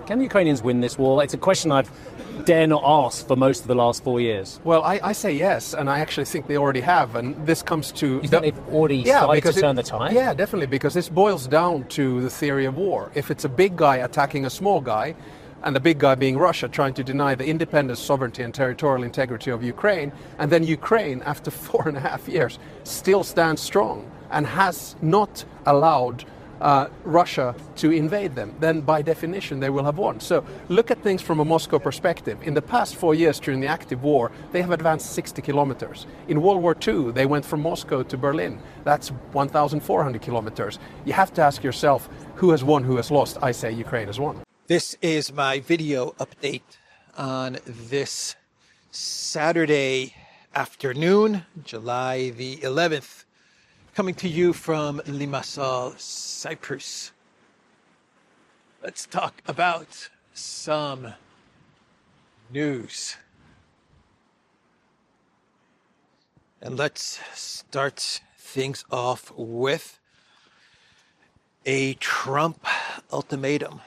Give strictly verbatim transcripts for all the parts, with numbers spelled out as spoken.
Can the Ukrainians win this war? It's a question I've dare not ask for most of the last four years. Well, I, I say yes, and I actually think they already have, and this comes to... You think the, they've already yeah, started to it, turn the tide? Yeah, definitely, because this boils down to the theory of war. If it's a big guy attacking a small guy, and the big guy being Russia trying to deny the independence, sovereignty and territorial integrity of Ukraine, and then Ukraine, after four and a half years, still stands strong and has not allowed Uh, Russia to invade them, then by definition they will have won. So look at things from a Moscow perspective. In the past four years during the active war, they have advanced sixty kilometers. In World War Two, they went from Moscow to Berlin. That's one thousand four hundred kilometers. You have to ask yourself, who has won, who has lost? I say Ukraine has won. This is my video update on this Saturday afternoon, July the eleventh. Coming to you from Limassol, Cyprus. Let's talk about some news. And let's start things off with a Trump ultimatum.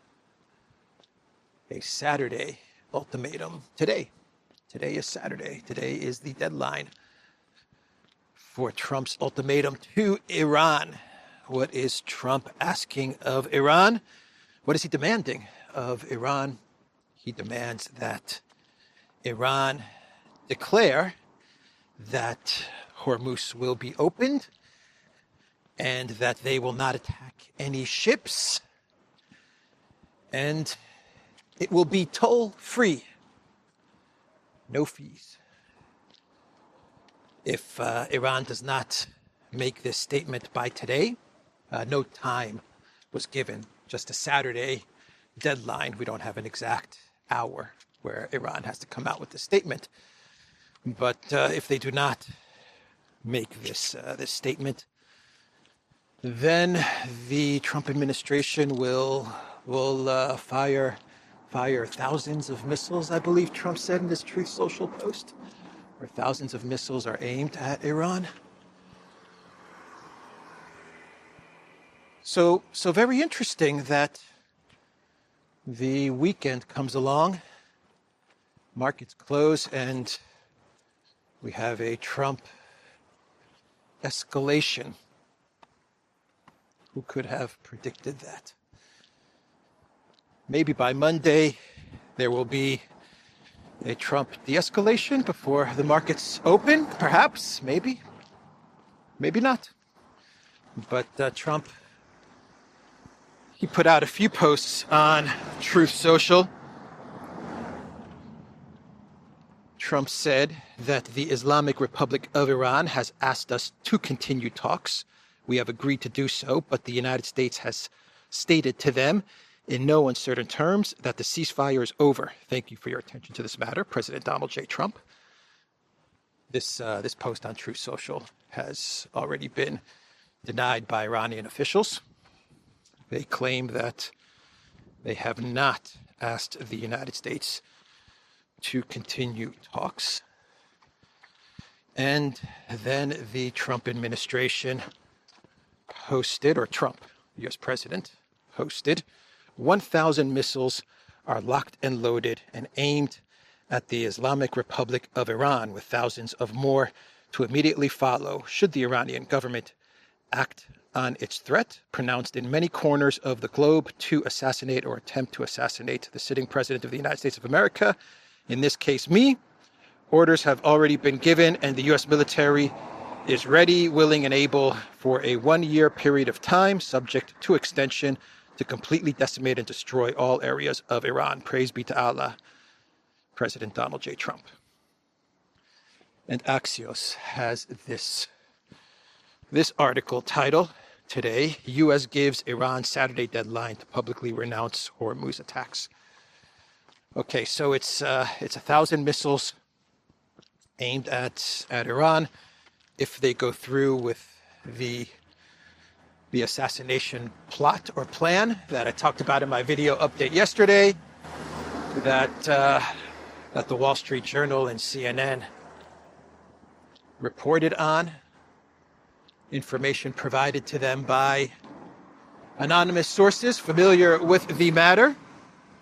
A Saturday ultimatum today. Today is Saturday. Today is the deadline for Trump's ultimatum to Iran. What is Trump asking of Iran? What is he demanding of Iran? He demands that Iran declare that Hormuz will be opened and that they will not attack any ships, and it will be toll-free, no fees. If uh, Iran does not make this statement by today, uh, no time was given, just a Saturday deadline. We don't have an exact hour where Iran has to come out with this statement. But uh, if they do not make this uh, this statement, then the Trump administration will will uh, fire fire thousands of missiles, I believe Trump said in this Truth Social post, where thousands of missiles are aimed at Iran. So, so very interesting that the weekend comes along, markets close, and we have a Trump escalation. Who could have predicted that? Maybe by Monday there will be a Trump de-escalation before the markets open, perhaps, maybe, maybe not. But uh, Trump, he put out a few posts on Truth Social. Trump said that the Islamic Republic of Iran has asked us to continue talks. We have agreed to do so, but the United States has stated to them in no uncertain terms that the ceasefire is over. Thank you for your attention to this matter, President Donald J. Trump. This uh, this post on Truth Social has already been denied by Iranian officials. They claim that they have not asked the United States to continue talks. And then the Trump administration posted, or Trump, U S president, posted, one thousand missiles are locked and loaded and aimed at the Islamic Republic of Iran, with thousands of more to immediately follow should the Iranian government act on its threat, pronounced in many corners of the globe, to assassinate or attempt to assassinate the sitting president of the United States of America, in this case me. Orders have already been given, and the U S military is ready, willing, and able for a one-year period of time, subject to extension, to completely decimate and destroy all areas of Iran. Praise be to Allah, President Donald J. Trump. And Axios has this, this article title today, U S gives Iran Saturday deadline to publicly renounce Hormuz attacks. Okay, so it's uh, it's a thousand missiles aimed at, at Iran. If they go through with the the assassination plot or plan that I talked about in my video update yesterday, that uh, that the Wall Street Journal and C N N reported on, information provided to them by anonymous sources familiar with the matter.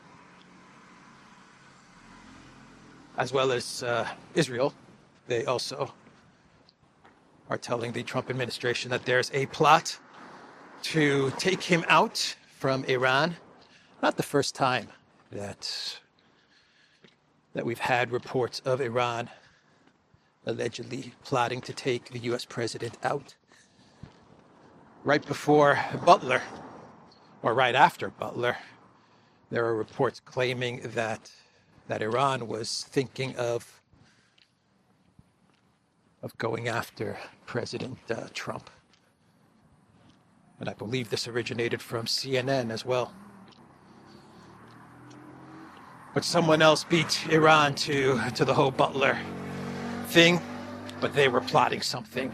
as well as uh, Israel. They also are telling the Trump administration that there's a plot to take him out from Iran. Not the first time that that we've had reports of Iran allegedly plotting to take the U S president out. Right before Butler, or right after Butler, there are reports claiming that that Iran was thinking of of going after President uh, Trump. And I believe this originated from C N N as well. But someone else beat Iran to, to the whole Butler thing, but they were plotting something.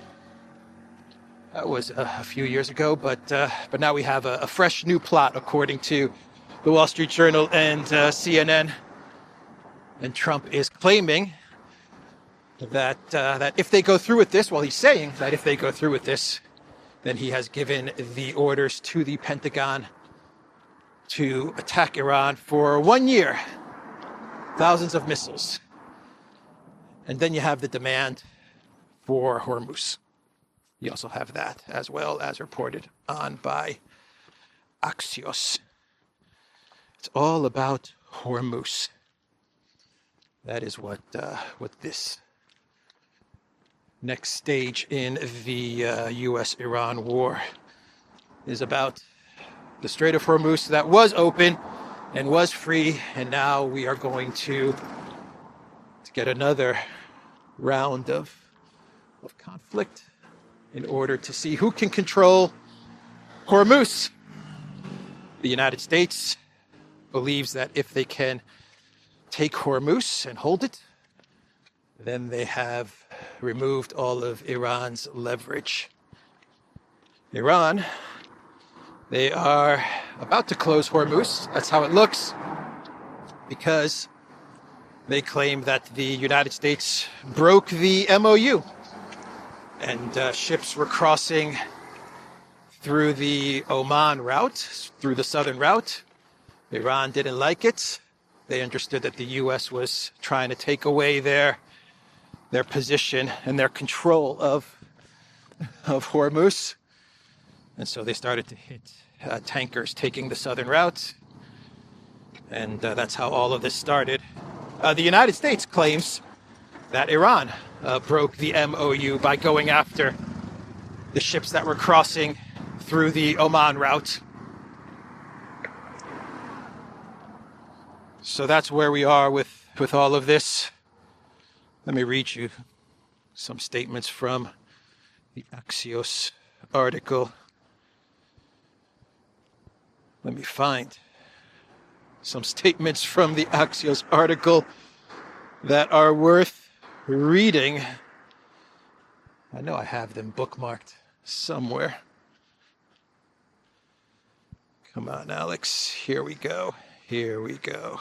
That was a, a few years ago, but uh, but now we have a, a fresh new plot, according to the Wall Street Journal and uh, C N N. And Trump is claiming that uh, that if they go through with this, well, he's saying that if they go through with this, then he has given the orders to the Pentagon to attack Iran for one year, thousands of missiles. And then you have the demand for Hormuz. You also have that, as well as reported on by Axios. It's all about Hormuz. That is what uh, what this next stage in the uh, U S Iran war is about. The Strait of Hormuz that was open and was free, and now we are going to, to get another round of, of conflict in order to see who can control Hormuz. The United States believes that if they can take Hormuz and hold it, then they have removed all of Iran's leverage. Iran, they are about to close Hormuz. That's how it looks, because they claim that the United States broke the M O U, and uh, ships were crossing through the Oman route, through the southern route. Iran didn't like it. They understood that the U S was trying to take away their their position and their control of of Hormuz. And so they started to hit uh, tankers taking the southern route. And uh, that's how all of this started. Uh, the United States claims that Iran uh, broke the M O U by going after the ships that were crossing through the Oman route. So that's where we are with, with all of this. Let me read you some statements from the Axios article. Let me find some statements from the Axios article that are worth reading. I know I have them bookmarked somewhere. Come on, Alex. Here we go. Here we go.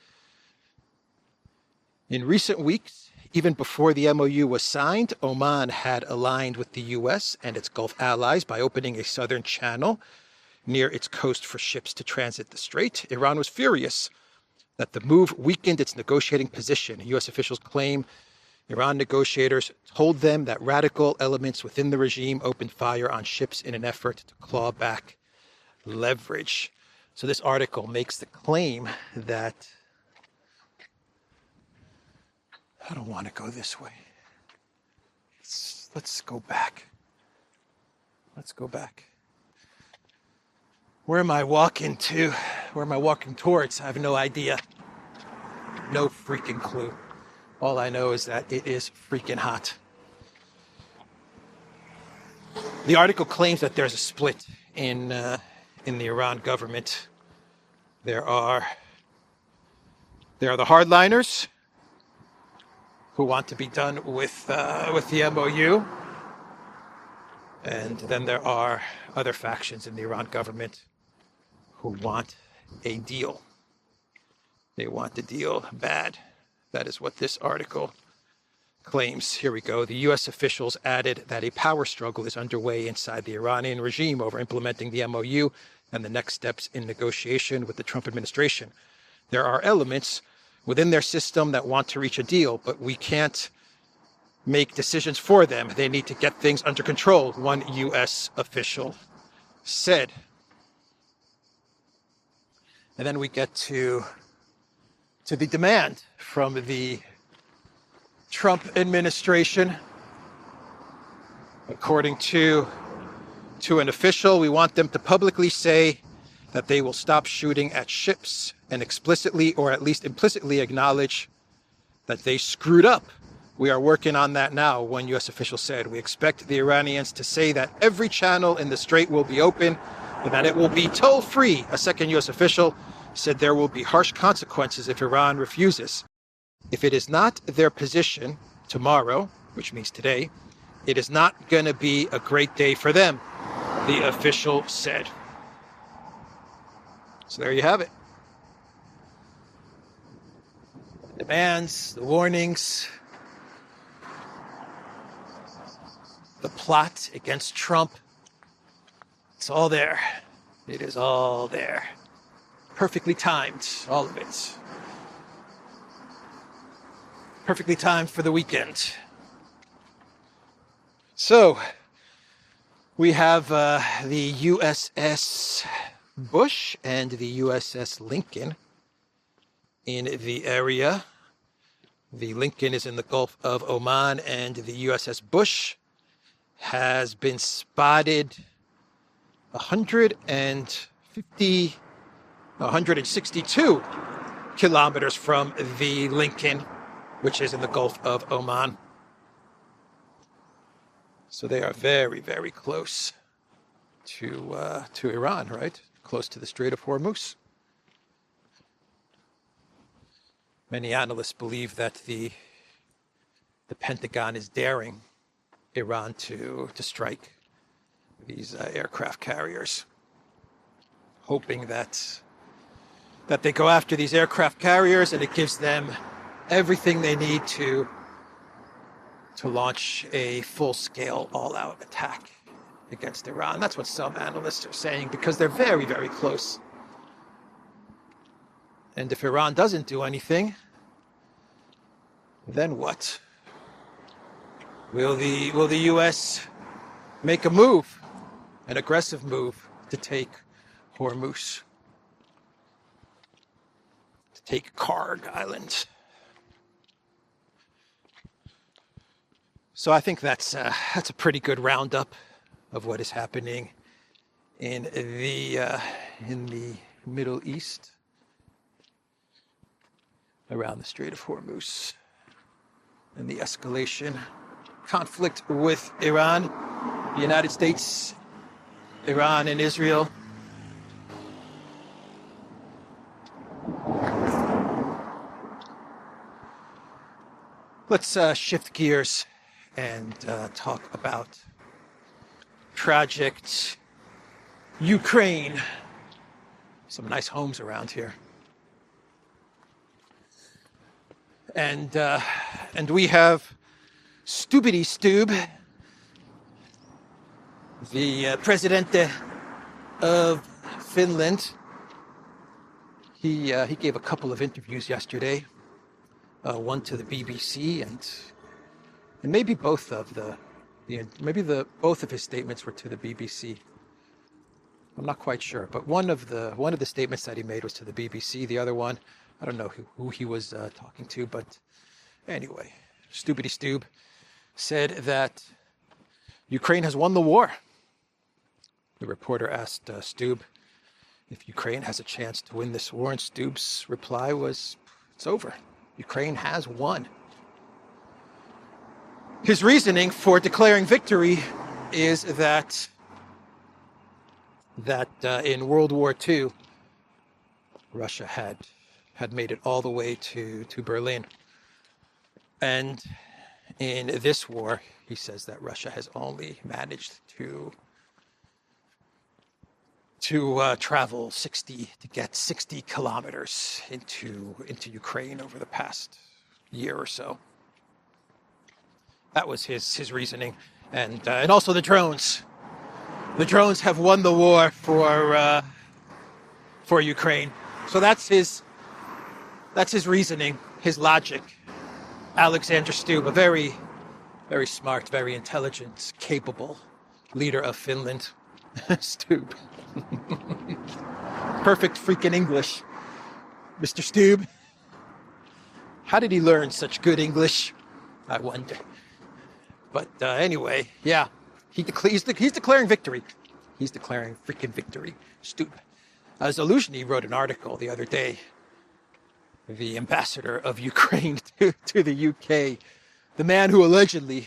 In recent weeks, even before the M O U was signed, Oman had aligned with the U S and its Gulf allies by opening a southern channel near its coast for ships to transit the strait. Iran was furious that the move weakened its negotiating position. U S officials claim Iran negotiators told them that radical elements within the regime opened fire on ships in an effort to claw back leverage. So this article makes the claim that, I don't want to go this way. Let's, let's go back. Let's go back. Where am I walking to? Where am I walking towards? I have no idea. No freaking clue. All I know is that it is freaking hot. The article claims that there's a split in uh, in the Iran government. There are there are the hardliners who want to be done with uh, with the M O U, and then there are other factions in the Iran government who want a deal. They want the deal bad. That is what this article claims. Here we go. The U S officials added that a power struggle is underway inside the Iranian regime over implementing the M O U and the next steps in negotiation with the Trump administration. There are elements within their system that want to reach a deal, but we can't make decisions for them. They need to get things under control, one U S official said. And then we get to, to the demand from the Trump administration. According to, to an official, we want them to publicly say that they will stop shooting at ships and explicitly or at least implicitly acknowledge that they screwed up. We are working on that now, one U S official said. We expect the Iranians to say that every channel in the Strait will be open and that it will be toll-free. A second U S official said there will be harsh consequences if Iran refuses. If it is not their position tomorrow, which means today, it is not going to be a great day for them, the official said. So there you have it. The demands, the warnings, the plot against Trump. It's all there. It is all there. Perfectly timed, all of it. Perfectly timed for the weekend. So, we have uh, the U S S Bush and the U S S Lincoln in the area. The Lincoln is in the Gulf of Oman, and the U S S Bush has been spotted one hundred fifty, one hundred sixty-two kilometers from the Lincoln, which is in the Gulf of Oman. So they are very, very close to uh, to Iran, right? Close to the Strait of Hormuz. Many analysts believe that the the Pentagon is daring Iran to to strike these uh, aircraft carriers, hoping that that they go after these aircraft carriers and it gives them everything they need to to launch a full-scale, all-out attack against Iran. That's what some analysts are saying, because they're very, very close. And if Iran doesn't do anything, then what? Will the will the U S make a move, an aggressive move, to take Hormuz, to take Karg Island? So I think that's uh, that's a pretty good roundup of what is happening in the uh, in the Middle East, around the Strait of Hormuz, and the escalation conflict with Iran, the United States, Iran, and Israel. Let's uh, shift gears and uh, talk about tragic Ukraine. Some nice homes around here. And uh, and we have Stubity Stube, the uh, president of Finland. He uh, he gave a couple of interviews yesterday, uh, one to the B B C and and maybe both of the, the maybe the both of his statements were to the B B C. I'm not quite sure, but one of the one of the statements that he made was to the B B C. The other one, I don't know who, who he was uh, talking to, but anyway, Stubity Stube said that Ukraine has won the war. The reporter asked uh, Stube if Ukraine has a chance to win this war, and Stube's reply was, it's over. Ukraine has won. His reasoning for declaring victory is that that uh, in World War Two, Russia had had made it all the way to, to Berlin. And in this war, he says that Russia has only managed to to uh, travel sixty, to get sixty kilometers into into Ukraine over the past year or so. That was his his reasoning, and uh, and also the drones. The drones have won the war for uh, for Ukraine. So that's his That's his reasoning, his logic. Alexander Stubb, a very, very smart, very intelligent, capable leader of Finland. Stubb. Perfect freaking English. Mister Stubb. How did he learn such good English? I wonder. But uh, anyway, yeah, he decla- he's, de- he's declaring victory. He's declaring freaking victory. Stubb. Uh, Zaluzhny wrote an article the other day. The ambassador of Ukraine to, to the U K, the man who allegedly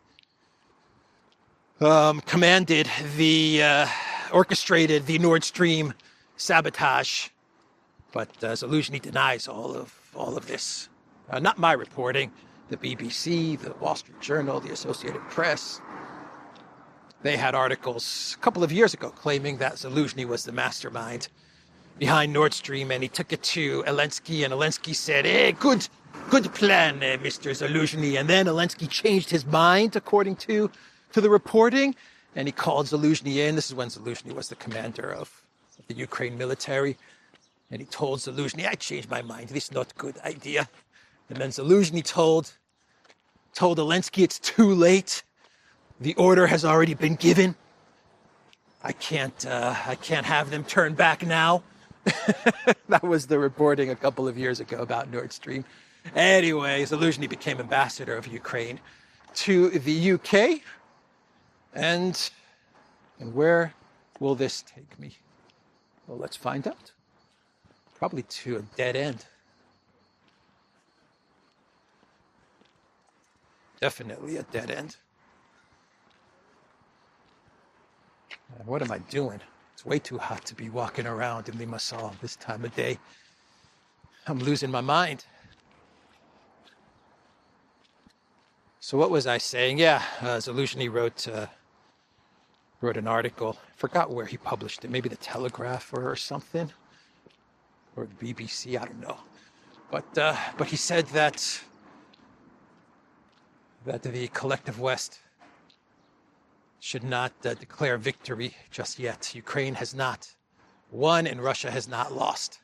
um, commanded the, uh, orchestrated the Nord Stream sabotage. But uh, Zaluzhny denies all of all of this. Uh, not my reporting. The B B C, the Wall Street Journal, the Associated Press. They had articles a couple of years ago claiming that Zaluzhny was the mastermind behind Nord Stream, and he took it to Zelensky, and Zelensky said, "Hey, good, good plan, uh, Mister Zaluzhny." And then Zelensky changed his mind, according to, to the reporting, and he called Zaluzhny in. This is when Zaluzhny was the commander of the Ukraine military. And he told Zaluzhny, "I changed my mind. This is not a good idea." And then Zaluzhny told, told Zelensky, "It's too late. The order has already been given. I can't, uh, I can't have them turn back now." That was the reporting a couple of years ago about Nord Stream. Anyway, Zaluzhny became ambassador of Ukraine to the U K. And, and where will this take me? Well, let's find out. Probably to a dead end. Definitely a dead end. And what am I doing? It's way too hot to be walking around in Limassol this time of day. I'm losing my mind. So what was I saying? Yeah, uh, Zaluzhny wrote uh, wrote an article. Forgot where he published it. Maybe the Telegraph or, or something, or the B B C. I don't know. But uh, but he said that that the collective West should not uh, declare victory just yet. Ukraine has not won and Russia has not lost.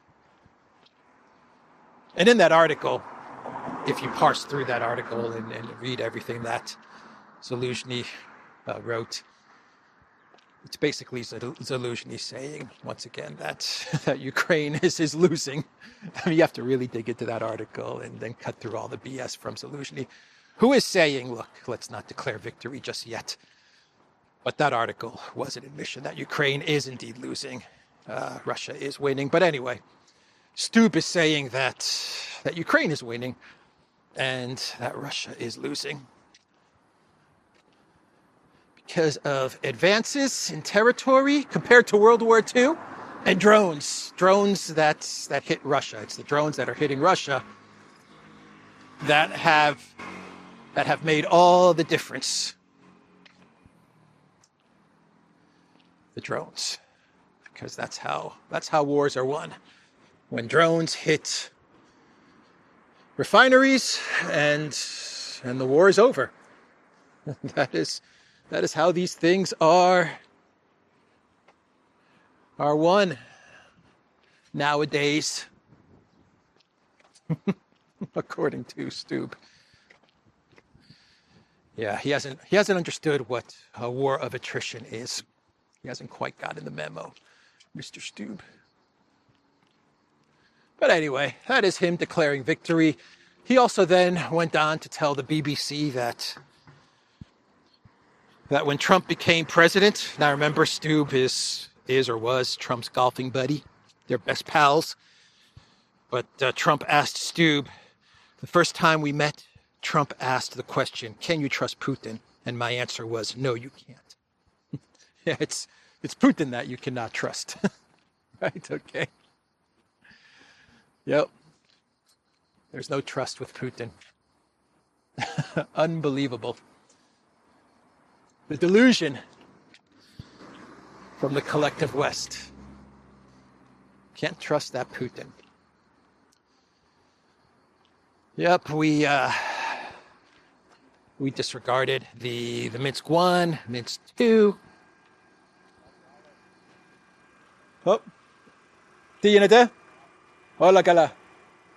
And in that article, if you parse through that article and, and read everything that Zaluzhny uh, wrote, it's basically Zaluzhny saying, once again, that, that Ukraine is, is losing. I mean, you have to really dig into that article and then cut through all the B S from Zaluzhny, who is saying, look, let's not declare victory just yet. But that article was an admission that Ukraine is indeed losing. Uh, Russia is winning. But anyway, Stubb is saying that, that Ukraine is winning and that Russia is losing because of advances in territory compared to World War Two and drones. Drones that, that hit Russia. It's the drones that are hitting Russia that have, that have made all the difference. The drones, because that's how that's how wars are won. When drones hit refineries, and and the war is over. That is that is how these things are are won nowadays, according to Stubb. Yeah, he hasn't he hasn't understood what a war of attrition is. He hasn't quite gotten the memo, Mister Stubb. But anyway, that is him declaring victory. He also then went on to tell the B B C that that when Trump became president, now remember Stubb is is or was Trump's golfing buddy. They're best pals. But uh, Trump asked Stubb, the first time we met, Trump asked the question, "Can you trust Putin?" And my answer was, "No, you can't." Yeah, it's it's Putin that you cannot trust. Right? Okay. Yep. There's no trust with Putin. Unbelievable. The delusion from the collective West. Can't trust that Putin. Yep, we uh, we disregarded the the Minsk one, Minsk two. Oh, ti na de? Hola, Kala.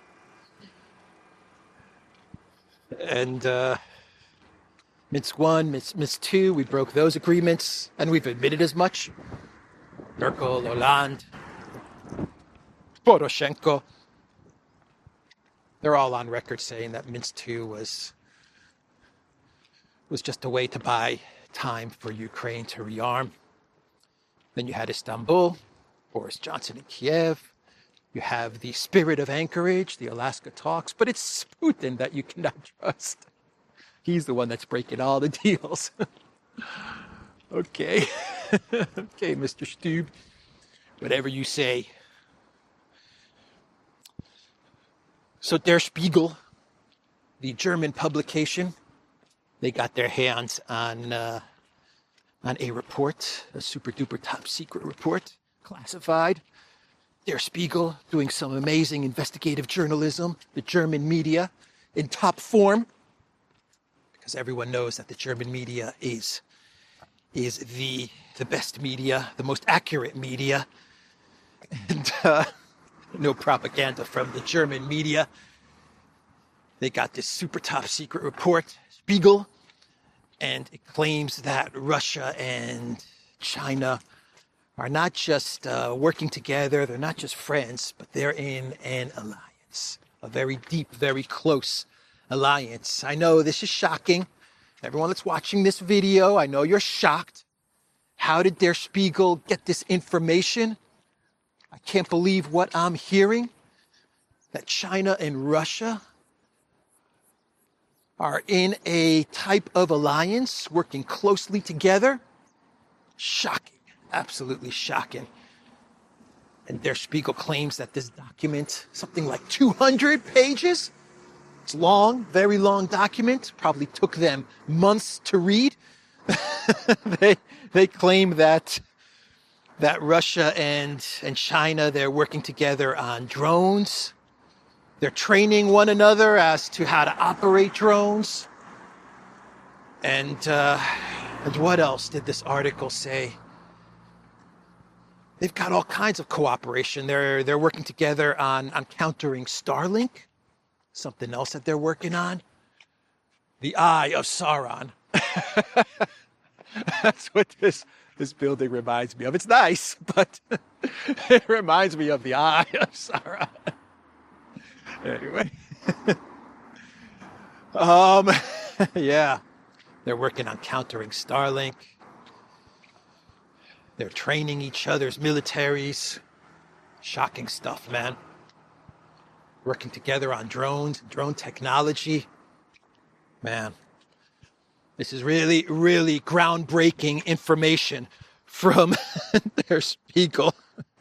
And uh, Minsk one, Minsk, Minsk two, we broke those agreements, and we've admitted as much. Merkel, Hollande, Poroshenko, they're all on record saying that Minsk two was was just a way to buy time for Ukraine to rearm. Then you had Istanbul, Boris Johnson in Kiev. You have the spirit of Anchorage, the Alaska talks, but it's Putin that you cannot trust. He's the one that's breaking all the deals. Okay. Okay, Mister Stube. Whatever you say. So Der Spiegel, the German publication, they got their hands on uh, on a report, a super duper top secret report, classified. Der Spiegel doing some amazing investigative journalism, the German media in top form, because everyone knows that the German media is is the the best media, the most accurate media, and uh, no propaganda from the German media. They got this super top secret report, Spiegel, and it claims that Russia and China are not just uh, working together, they're not just friends, but they're in an alliance, a very deep, very close alliance. I know this is shocking. Everyone that's watching this video, I know you're shocked. How did Der Spiegel get this information? I can't believe what I'm hearing, that China and Russia are in a type of alliance, working closely together. Shocking, absolutely shocking. And Der Spiegel claims that this document, something like two hundred pages, it's long, very long document, probably took them months to read. they they claim that that Russia and, and China, they're working together on drones. They're training one another as to how to operate drones. And, uh, and what else did this article say? They've got all kinds of cooperation. They're, they're working together on, on countering Starlink, something else that they're working on. The Eye of Sauron. That's what this, this building reminds me of. It's nice, but it reminds me of the Eye of Sauron. Anyway. um, yeah. They're working on countering Starlink. They're training each other's militaries. Shocking stuff, man. Working together on drones, drone technology. Man. This is really, really groundbreaking information from Der Spiegel.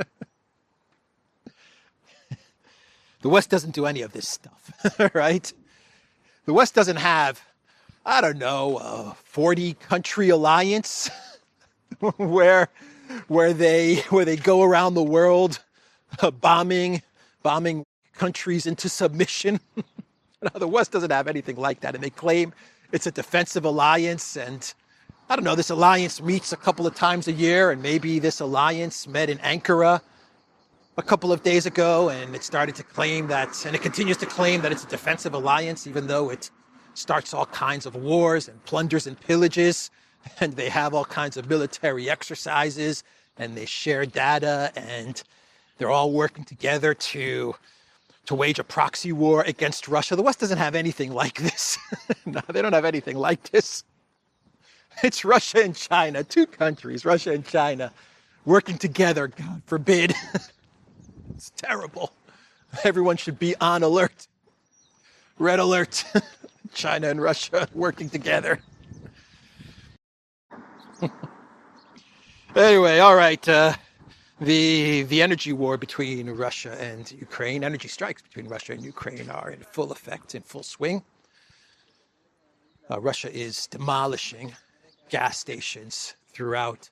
The West doesn't do any of this stuff, right? The West doesn't have, I don't know, a forty country alliance where where they where they go around the world uh, bombing bombing countries into submission. No, the West doesn't have anything like that, and they claim it's a defensive alliance. And I don't know, this alliance meets a couple of times a year, and maybe this alliance met in Ankara a couple of days ago, and it started to claim that, and it continues to claim that it's a defensive alliance, even though it starts all kinds of wars and plunders and pillages, and they have all kinds of military exercises, and they share data, and they're all working together to to wage a proxy war against Russia. The West doesn't have anything like this. No, they don't have anything like this. It's Russia and China, two countries, Russia and China, working together, God forbid. It's terrible. Everyone should be on alert. Red alert. China and Russia working together. Anyway, all right. Uh, the the energy war between Russia and Ukraine, energy strikes between Russia and Ukraine are in full effect, in full swing. Uh, Russia is demolishing gas stations throughout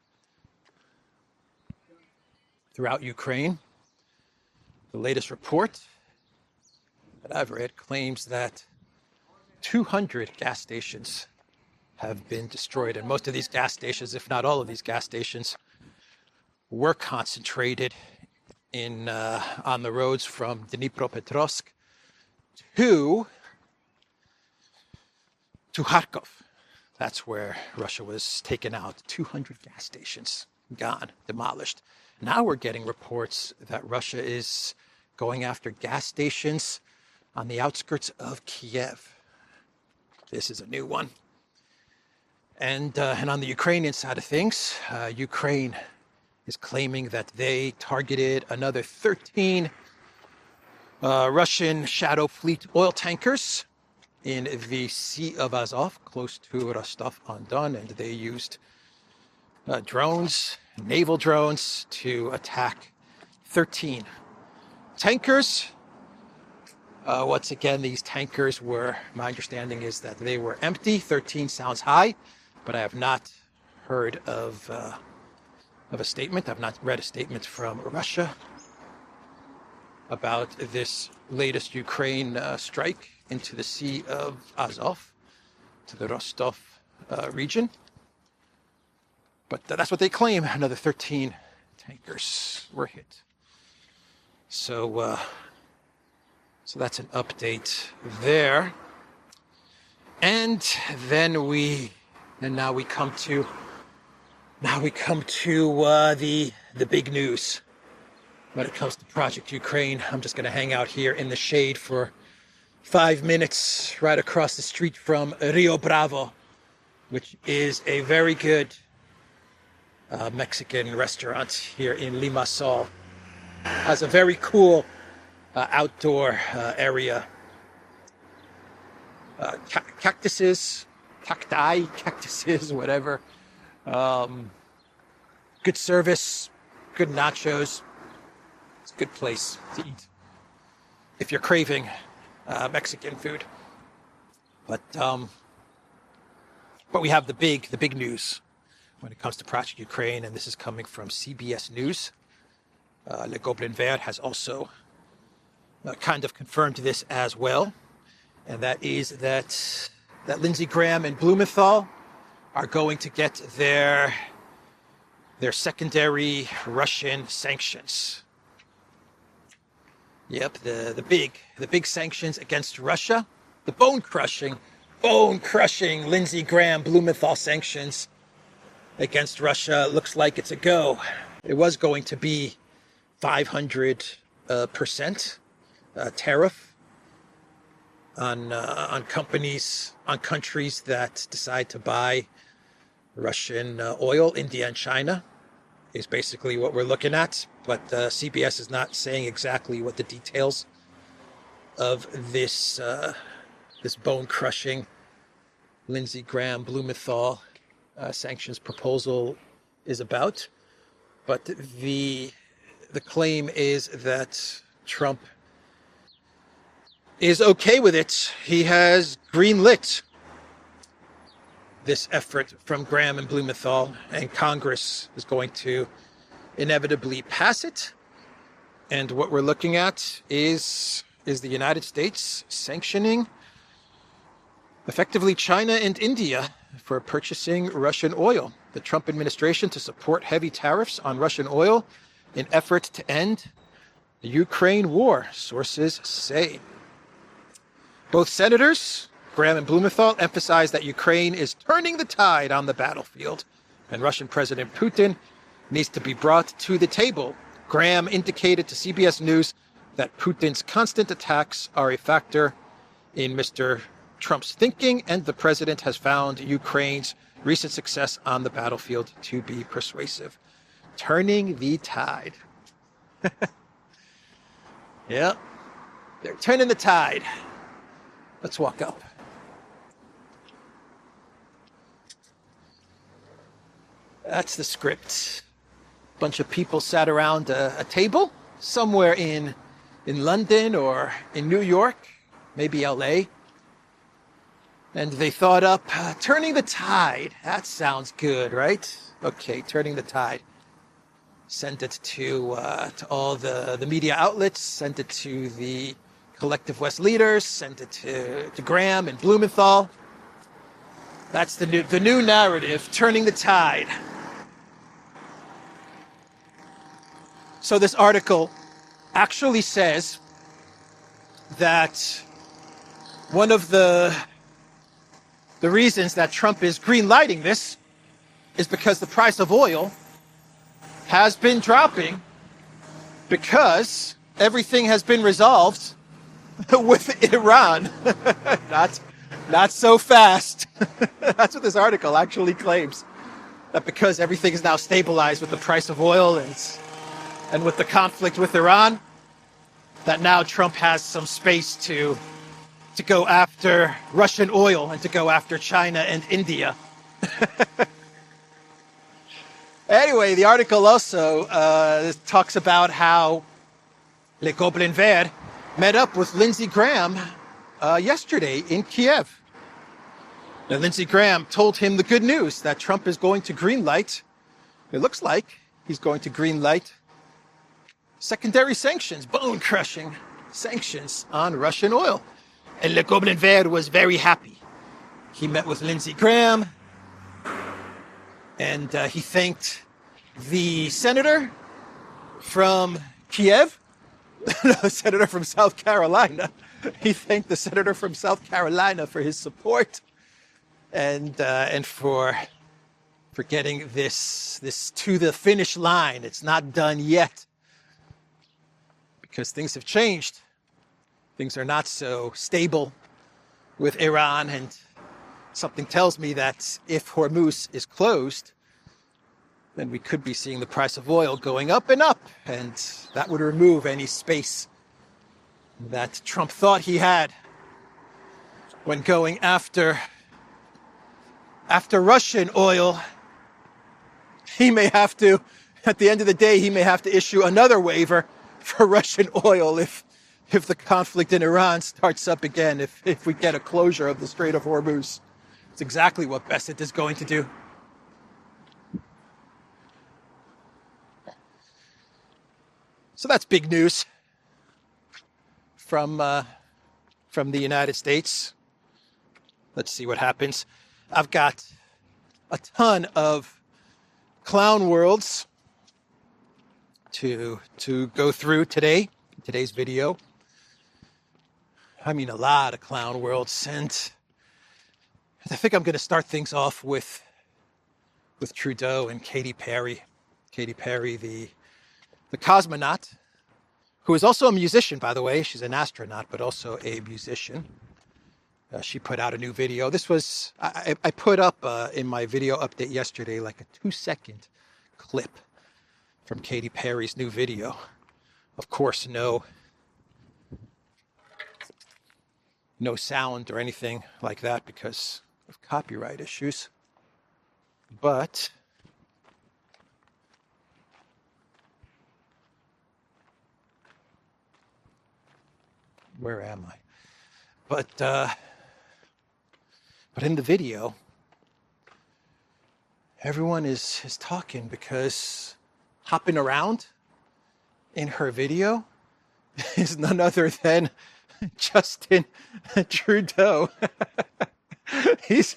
throughout Ukraine. The latest report that I've read claims that two hundred gas stations have been destroyed. And most of these gas stations, if not all of these gas stations, were concentrated in uh, on the roads from Dnipropetrovsk to to Kharkov. That's where Russia was taken out. two hundred gas stations gone, demolished. Now we're getting reports that Russia is going after gas stations on the outskirts of Kiev. This is a new one. And, uh, and on the Ukrainian side of things, uh, Ukraine is claiming that they targeted another thirteen uh, Russian Shadow Fleet oil tankers in the Sea of Azov, close to Rostov-on-Don, and they used uh, drones, naval drones, to attack thirteen tankers. Uh, once again, these tankers were, my understanding is that they were empty. thirteen sounds high, but I have not heard of uh, of a statement. I've not read a statement from Russia about this latest Ukraine uh, strike into the Sea of Azov, to the Rostov uh, region. But uh, that's what they claim. Another thirteen tankers were hit. So, uh, so that's an update there. And then we, and now we come to, now we come to uh, the the big news. When it comes to Project Ukraine, I'm just going to hang out here in the shade for five minutes right across the street from Rio Bravo, which is a very good uh, Mexican restaurant here in Limassol. Has a very cool uh, outdoor uh, area. Uh, ca- cactuses, cacti, cactuses, whatever. Um, good service, good nachos. It's a good place to eat if you're craving uh, Mexican food. But um, but we have the big the big news when it comes to Project Ukraine, and this is coming from C B S News. Uh, Le Gobelin Vert has also uh, kind of confirmed this as well, and that is that that Lindsey Graham and Blumenthal are going to get their their secondary Russian sanctions. Yep, the, the big the big sanctions against Russia, the bone crushing, bone crushing Lindsey Graham Blumenthal sanctions against Russia looks like it's a go. It was going to be five hundred percent uh, tariff on uh, on companies on countries that decide to buy Russian uh, oil. India and China is basically what we're looking at. But uh, C B S is not saying exactly what the details of this uh, this bone-crushing Lindsey Graham Blumenthal uh, sanctions proposal is about. But the the claim is that Trump is okay with it. He has green-lit this effort from Graham and Blumenthal, and Congress is going to inevitably pass it. And what we're looking at is is the United States sanctioning effectively China and India for purchasing Russian oil. The Trump administration to support heavy tariffs on Russian oil in effort to end the Ukraine war, sources say. Both senators, Graham and Blumenthal, emphasized that Ukraine is turning the tide on the battlefield, and Russian President Putin needs to be brought to the table. Graham indicated to C B S News that Putin's constant attacks are a factor in Mister Trump's thinking, and the president has found Ukraine's recent success on the battlefield to be persuasive. Turning the tide. Yeah, they're turning the tide. Let's walk up. That's the script. Bunch of people sat around a, a table somewhere in in London or in New York, maybe L A. And they thought up, uh, turning the tide. That sounds good, right? Okay, turning the tide. Sent it to uh, to all the, the media outlets, sent it to the Collective West leaders, sent it to, to Graham and Blumenthal. That's the new the new narrative, turning the tide. So this article actually says that one of the the reasons that Trump is green-lighting this is because the price of oil has been dropping because everything has been resolved with Iran. Not, not so fast. That's what this article actually claims. That because everything is now stabilized with the price of oil and, and with the conflict with Iran, that now Trump has some space to, to go after Russian oil and to go after China and India. Anyway, the article also uh, talks about how Le Gobelin Vert met up with Lindsey Graham uh, yesterday in Kiev. Now, Lindsey Graham told him the good news that Trump is going to greenlight. It looks like he's going to greenlight secondary sanctions, bone-crushing sanctions on Russian oil. And Le Gobelin Vert was very happy. He met with Lindsey Graham, and uh, he thanked the senator from Kiev, no, the senator from South Carolina. He thanked the senator from South Carolina for his support and uh, and for for getting this this to the finish line. It's not done yet because things have changed. Things are not so stable with Iran, and something tells me that if Hormuz is closed, then we could be seeing the price of oil going up and up, and that would remove any space that Trump thought he had when going after after Russian oil. He may have to, at the end of the day, he may have to issue another waiver for Russian oil if if the conflict in Iran starts up again, if, if we get a closure of the Strait of Hormuz. It's exactly what Besit is going to do. So that's big news from uh, from the United States. Let's see what happens. I've got a ton of clown worlds to to go through today, today's video. I mean, a lot of clown worlds, and I think I'm going to start things off with with Trudeau and Katy Perry. Katy Perry, the the cosmonaut, who is also a musician, by the way. She's an astronaut, but also a musician. Uh, she put out a new video. This was, I, I put up uh, in my video update yesterday, like a two second clip from Katy Perry's new video. Of course, no, no sound or anything like that because of copyright issues. But where am I? But, uh, but in the video, everyone is, is talking because hopping around in her video is none other than Justin Trudeau. he's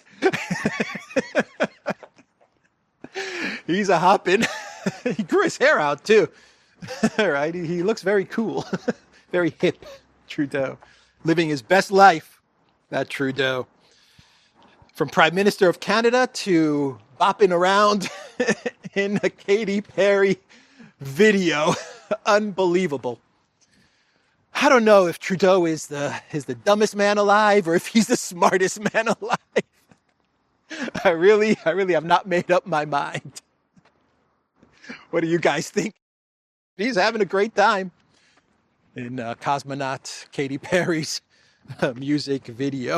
he's a hopping. He grew his hair out too. Right? He, he looks very cool, very hip. Trudeau, living his best life. That Trudeau, from Prime Minister of Canada to bopping around in a Katy Perry video. Unbelievable. I don't know if Trudeau is the is the dumbest man alive or if he's the smartest man alive. I really, I really have not made up my mind. What do you guys think? He's having a great time in uh, cosmonaut Katy Perry's uh, music video.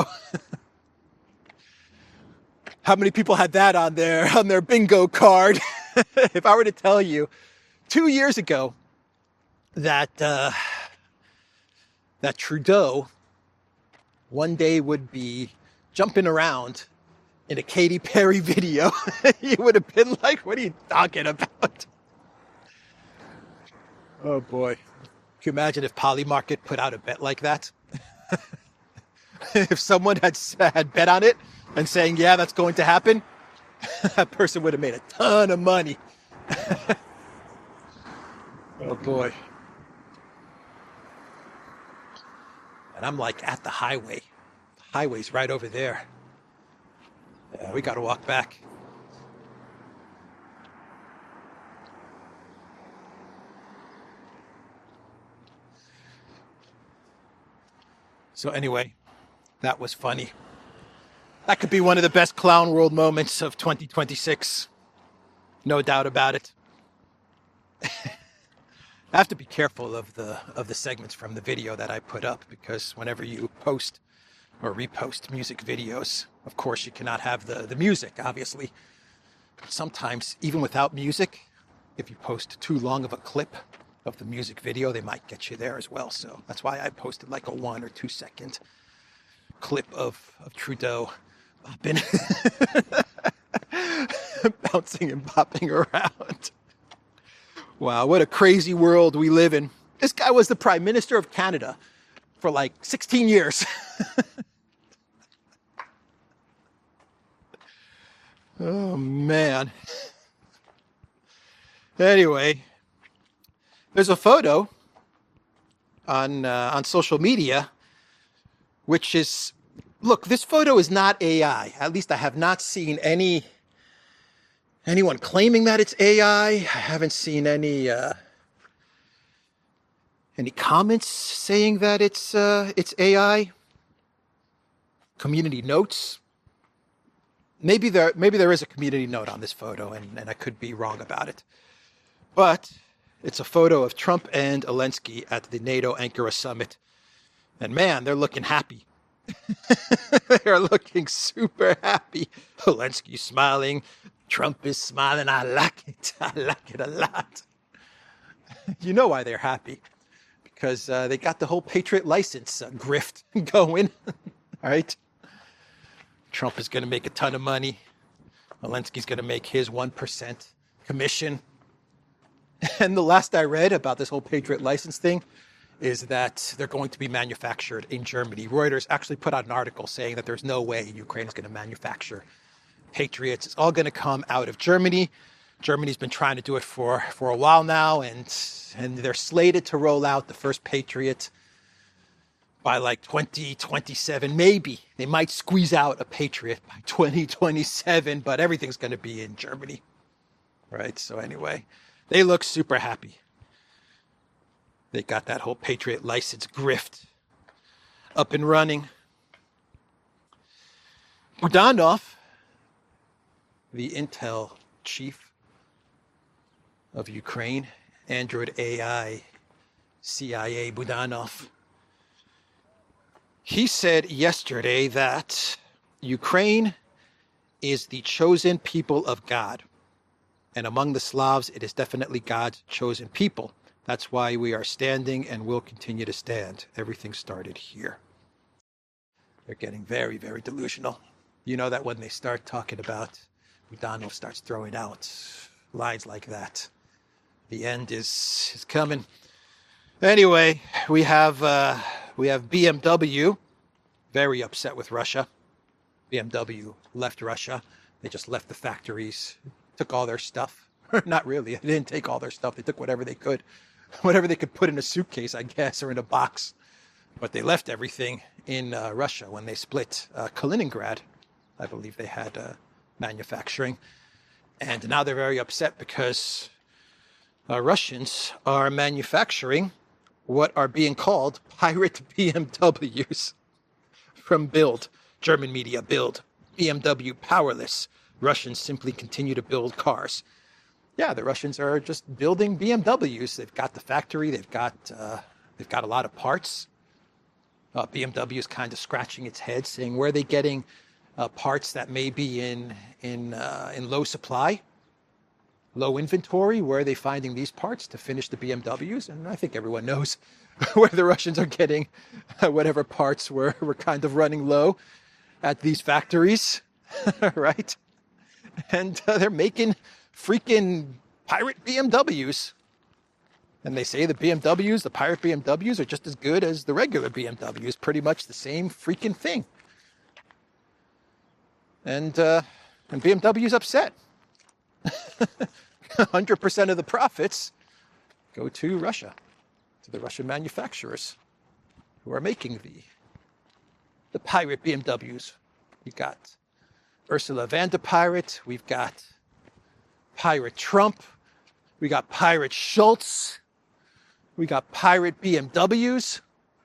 How many people had that on their on their bingo card? If I were to tell you, two years ago, that uh, that Trudeau one day would be jumping around in a Katy Perry video, you would have been like, "What are you talking about?" Oh boy. Can you imagine if Polymarket put out a bet like that? If someone had had bet on it and saying, yeah, that's going to happen, that person would have made a ton of money. Oh boy. And I'm like at the highway. The highway's right over there. Yeah, we got to walk back. So anyway, that was funny. That could be one of the best Clown World moments of twenty twenty-six. No doubt about it. I have to be careful of the of the segments from the video that I put up, because whenever you post or repost music videos, of course you cannot have the, the music, obviously. But sometimes, even without music, if you post too long of a clip of the music video, they might get you there as well. So that's why I posted like a one or two second clip of, of Trudeau bopping, bouncing and bopping around. Wow, what a crazy world we live in. This guy was the Prime Minister of Canada for like sixteen years. Oh, man. Anyway, there's a photo on uh, on social media, which is, look, this photo is not A I. At least I have not seen any anyone claiming that it's A I. I haven't seen any uh, any comments saying that it's uh, it's A I. Community notes. Maybe there maybe there is a community note on this photo, and, and I could be wrong about it. But it's a photo of Trump and Zelensky at the NATO Ankara summit. And man, they're looking happy. They're looking super happy. Zelensky's smiling. Trump is smiling. I like it. I like it a lot. You know why they're happy. Because uh, they got the whole Patriot license uh, grift going. All right? Trump is going to make a ton of money. Zelensky's going to make his one percent commission. And the last I read about this whole Patriot license thing is that they're going to be manufactured in Germany. Reuters actually put out an article saying that there's no way Ukraine is going to manufacture Patriots. It's all going to come out of Germany. Germany's been trying to do it for, for a while now, and, and they're slated to roll out the first Patriot by like twenty twenty-seven, maybe. They might squeeze out a Patriot by twenty twenty-seven, but everything's going to be in Germany. Right? So anyway, they look super happy. They got that whole Patriot license grift up and running. Budanov, the Intel chief of Ukraine, Android A I, C I A Budanov, he said yesterday that Ukraine is the chosen people of God. And among the Slavs, it is definitely God's chosen people. That's why we are standing and will continue to stand. Everything started here. They're getting very, very delusional. You know that when they start talking about, Budanov starts throwing out lines like that, the end is, is coming. Anyway, we have uh, we have B M W, very upset with Russia. B M W left Russia. They just left the factories, took all their stuff. Not really. They didn't take all their stuff. They took whatever they could. Whatever they could put in a suitcase, I guess, or in a box. But they left everything in uh, Russia when they split uh, Kaliningrad. I believe they had uh, manufacturing. And now they're very upset because uh, Russians are manufacturing what are being called pirate B M Ws from Bild. German media, Bild. B M W powerless. Russians simply continue to build cars. Yeah, the Russians are just building B M Ws. They've got the factory. They've got uh, they've got a lot of parts. Uh, B M W is kind of scratching its head, saying where are they getting uh, parts that may be in in uh, in low supply, low inventory. Where are they finding these parts to finish the B M Ws? And I think everyone knows where the Russians are getting uh, whatever parts were were kind of running low at these factories, right? And uh, they're making freaking pirate B M Ws. And they say the B M Ws, the pirate B M Ws, are just as good as the regular B M Ws. Pretty much the same freaking thing. And, uh, and B M W's upset. one hundred percent of the profits go to Russia, to the Russian manufacturers who are making the, the pirate B M Ws. You got Ursula von der Pirate. We've got Pirate Trump. We got Pirate Schultz. We got Pirate B M Ws.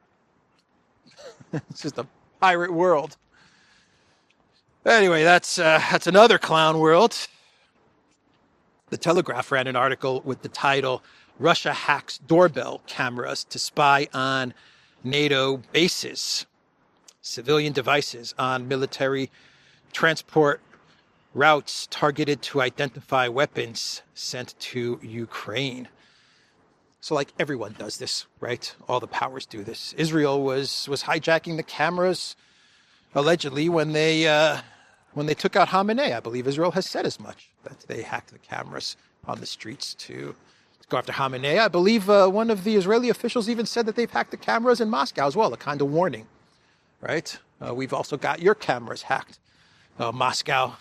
It's just a pirate world. Anyway, that's uh, that's another clown world. The Telegraph ran an article with the title, Russia Hacks Doorbell Cameras to Spy on NATO Bases. Civilian devices on military transport routes targeted to identify weapons sent to Ukraine. So like everyone does this, right? All the powers do this. Israel was was hijacking the cameras allegedly when they uh, when they took out Khamenei. I believe Israel has said as much, that they hacked the cameras on the streets to, to go after Khamenei. I believe uh, one of the Israeli officials even said that they've hacked the cameras in Moscow as well, a kind of warning, right? Uh, we've also got your cameras hacked. Uh, Moscow,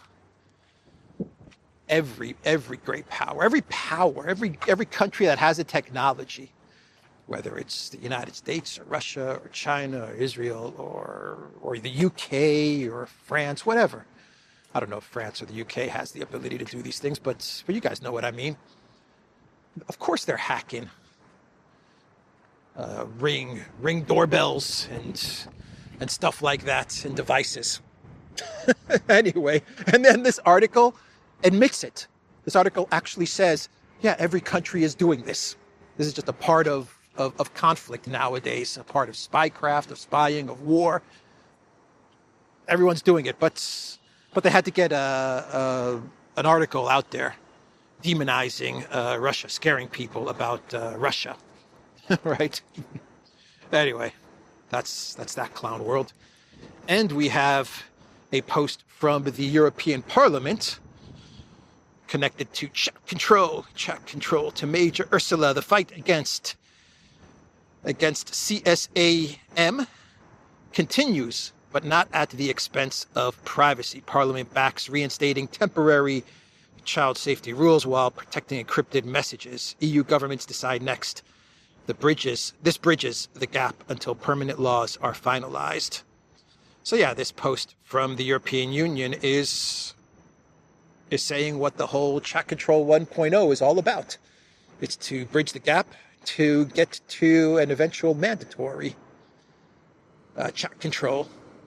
every every great power, every power, every every country that has a technology, whether it's the United States or Russia or China or Israel or or the U K or France, whatever. I don't know if France or the U K has the ability to do these things, but, but you guys know what I mean. Of course they're hacking uh, ring ring doorbells and and stuff like that and devices. Anyway, and then this article admits it. This article actually says, yeah, every country is doing this. This is just a part of, of, of conflict nowadays, a part of spycraft, of spying, of war. Everyone's doing it, but but they had to get a, a, an article out there demonizing uh, Russia, scaring people about uh, Russia, right? Anyway, that's that's that clown world. And we have a post from the European Parliament connected to Czech control, Czech control to Major Ursula. The fight against against C S A M continues, but not at the expense of privacy. Parliament backs reinstating temporary child safety rules while protecting encrypted messages. E U governments decide next. The bridges, this bridges the gap until permanent laws are finalized. So yeah, this post from the European Union is is saying what the whole Chat Control one point oh is all about. It's to bridge the gap to get to an eventual mandatory uh, chat control.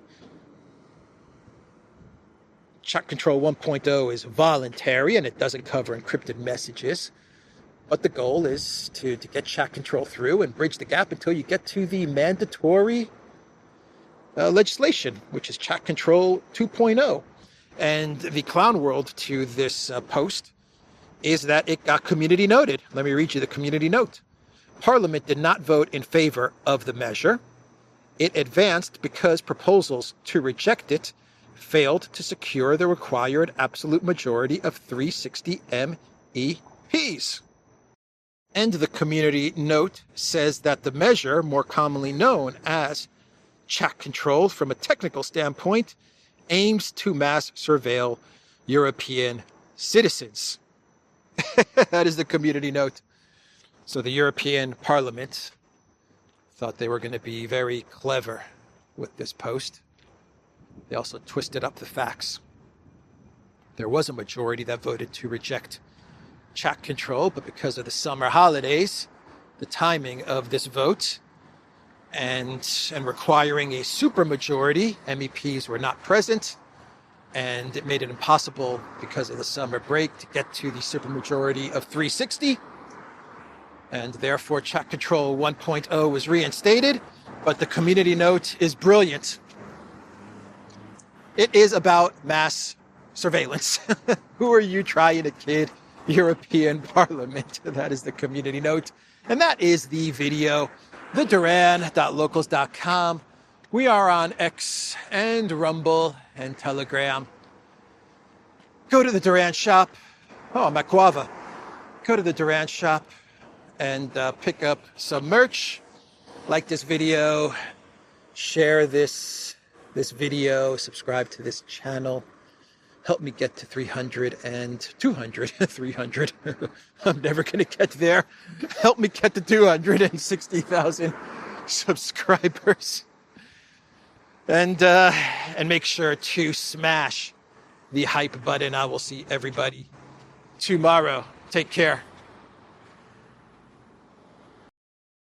Chat Control one point oh is voluntary and it doesn't cover encrypted messages. But the goal is to, to get chat control through and bridge the gap until you get to the mandatory uh, legislation, which is Chat Control two point oh. And the clown world to this uh, post is that it got community noted. Let me read you the community note. Parliament did not vote in favor of the measure. It advanced because proposals to reject it failed to secure the required absolute majority of three hundred sixty M E Ps. And the community note says that the measure, more commonly known as chat control from a technical standpoint, aims to mass surveil European citizens. That is the community note. So the European Parliament thought they were going to be very clever with this post. They also twisted up the facts. There was a majority that voted to reject chat control, but because of the summer holidays, the timing of this vote and and requiring a supermajority, M E Ps were not present, and it made it impossible because of the summer break to get to the supermajority of three hundred sixty, and therefore Chat Control one point oh was reinstated. But the community note is brilliant. It is about mass surveillance. Who are you trying to kid? European Parliament. That is the community note. And that is the video. the duran dot locals dot com. We are on X and Rumble and Telegram. Go to the Duran shop. Oh, I'm at Guava. Go to the Duran shop and uh, pick up some merch. Like this video. Share this, this video. Subscribe to this channel. Help me get to three hundred and two hundred, three hundred. I'm never going to get there. Help me get to two hundred sixty thousand subscribers. And uh, and make sure to smash the hype button. I will see everybody tomorrow. Take care.